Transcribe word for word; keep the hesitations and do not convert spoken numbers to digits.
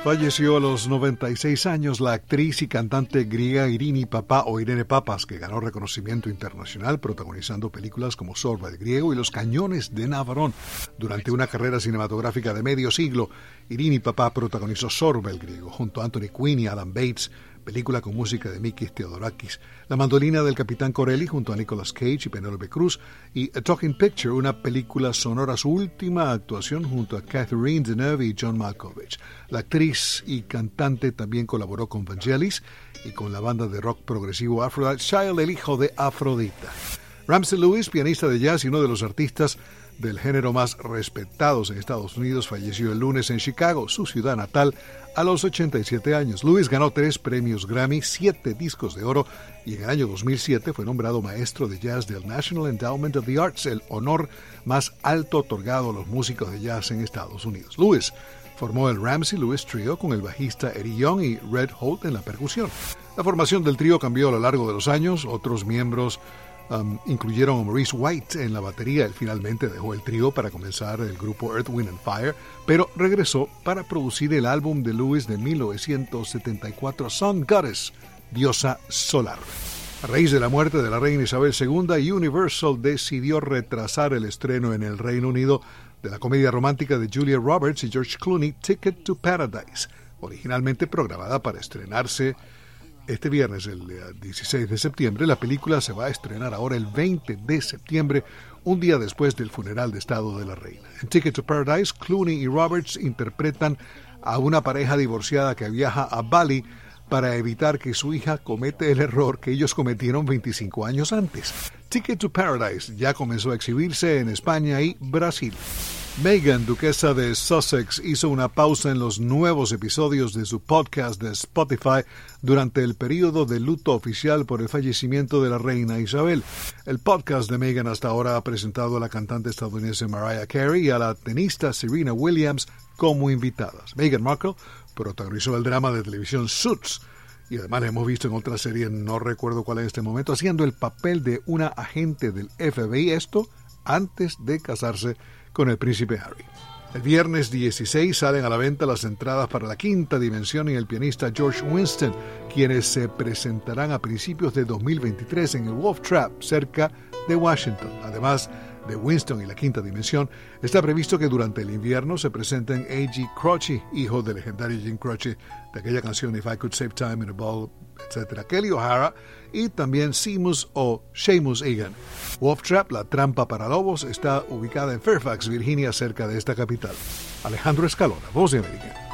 Falleció a los noventa y seis años la actriz y cantante griega Irini Papa o Irene Papas, que ganó reconocimiento internacional protagonizando películas como Sorba el Griego y Los Cañones de Navarón. Durante una carrera cinematográfica de medio siglo, Irini Papa protagonizó Sorba el Griego junto a Anthony Quinn y Alan Bates, película con música de Mikis Theodorakis, La mandolina del Capitán Corelli junto a Nicolas Cage y Penélope Cruz, y A Talking Picture, una película sonora, su última actuación junto a Catherine Deneuve y John Malkovich. La actriz y cantante también colaboró con Vangelis y con la banda de rock progresivo Aphrodite Child, el hijo de Afrodita. Ramsey Lewis, pianista de jazz y uno de los artistas del género más respetados en Estados Unidos, falleció el lunes en Chicago, su ciudad natal, a los ochenta y siete años. Lewis ganó tres premios Grammy, siete discos de oro y en el año dos mil siete fue nombrado maestro de jazz del National Endowment of the Arts, el honor más alto otorgado a los músicos de jazz en Estados Unidos. Lewis formó el Ramsey Lewis Trio con el bajista Eddie Young y Red Holt en la percusión. La formación del trío cambió a lo largo de los años. Otros miembros Um, incluyeron a Maurice White en la batería. Él finalmente dejó el trío para comenzar el grupo Earth, Wind and Fire, pero regresó para producir el álbum de Lewis de mil novecientos setenta y cuatro, Sun Goddess, Diosa Solar. A raíz de la muerte de la reina Isabel segunda, Universal decidió retrasar el estreno en el Reino Unido de la comedia romántica de Julia Roberts y George Clooney, Ticket to Paradise, originalmente programada para estrenarse este viernes, el dieciséis de septiembre. La película se va a estrenar ahora el veinte de septiembre, un día después del funeral de estado de la reina. En Ticket to Paradise, Clooney y Roberts interpretan a una pareja divorciada que viaja a Bali para evitar que su hija comete el error que ellos cometieron veinticinco años antes. Ticket to Paradise ya comenzó a exhibirse en España y Brasil. Meghan, duquesa de Sussex, hizo una pausa en los nuevos episodios de su podcast de Spotify durante el periodo de luto oficial por el fallecimiento de la reina Isabel. El podcast de Meghan hasta ahora ha presentado a la cantante estadounidense Mariah Carey y a la tenista Serena Williams como invitadas. Meghan Markle protagonizó el drama de televisión Suits y además la hemos visto en otra serie, no recuerdo cuál en este momento, haciendo el papel de una agente del F B I, esto antes de casarse con el príncipe Harry. El viernes dieciséis salen a la venta las entradas para La Quinta Dimensión y el pianista George Winston, quienes se presentarán a principios de dos mil veintitrés en el Wolf Trap, cerca de Washington. Además de Winston y La Quinta Dimensión, está previsto que durante el invierno se presenten A G Croce, hijo del legendario Jim Croce, de aquella canción If I Could Save Time in a Ball, etcétera, Kelly O'Hara, y también Seamus o Seamus Egan. Wolf Trap, la trampa para lobos, está ubicada en Fairfax, Virginia, cerca de esta capital. Alejandro Escalona, Voz de América.